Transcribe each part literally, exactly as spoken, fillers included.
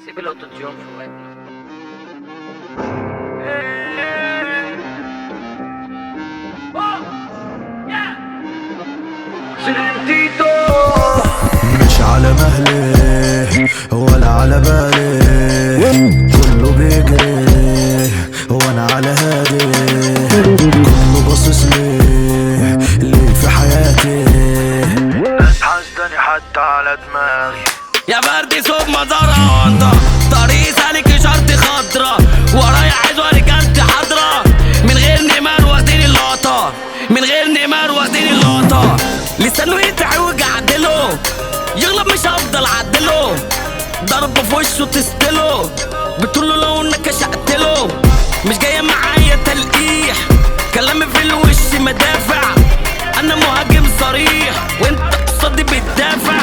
سيب الاوتوتيون في ودني. مش على مهلي ولا على بالي، كله بيجري وانا على هادي، كله باصص لي ليه في حياتي، ناس حاسداني حتى على دماغي. يا بردي صوب مزارة وانطة طريق سالك اشارتي خضرا، ورايا عزوة رجالتي حاضرة، من غير نمار واخدين اللقطة، من غير نمار واخدين اللقطة. لسانه يتعوج عدله، يغلب مش هفضل عدله، ضربة في وشه تستله، بتقوله لو انك شقتله. مش جاية معايا تلقيح، كلامي في الوش مدافع، انا مهاجم صريح وانت قصادي بتدافع.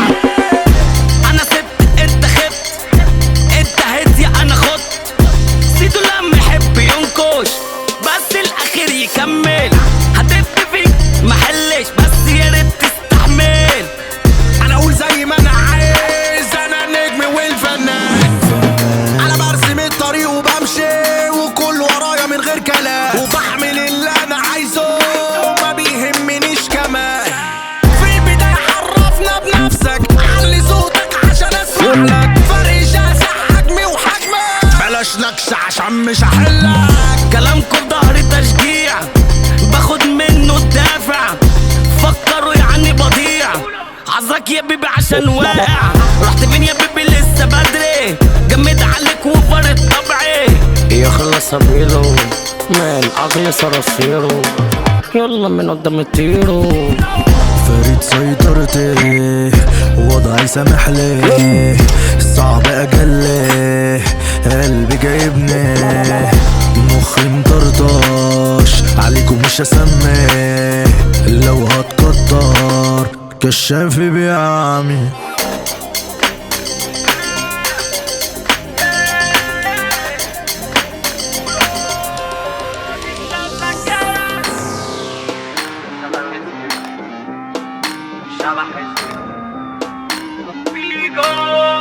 انا سبت انت خبت، انت هيت يا انا خدت، سيدو لما يحب ينكش بس الاخير يكمل. هدف فيك محلش بس يا ريت تستحمل. انا اقول زي ما انا عايز، انا النجم والفنان، انا برسم الطريق وبمشي وكل ورايا من غير كلام، وبحمل اللي انا عايزه ما بيهمنيش كمان. في البداية عرفنا بنفسك، علي صوتك عشان اسمع لك، فرق شاسع حجمي وحجمك، بلاش نكش عشان مش هحلك. كلامكم في ظهري تشجيع، باخد منه الدافع، فكروا يعني بضيع، عذرك يا بيبي عشان واقع. رحت فين يا بيبي لسه بدري، جمد عليك وفرت طبعي، يخلص ابيله من عقل صراصيره، يلا من قدام الطيرو. فريد سيطرتي وضعي سامح لي، صعب اجلي قلبي جايبني، مخي مطرطش عليكم مش هسمي، لو هتكتر كشافي بيعمي. شبح اسمه بيجو.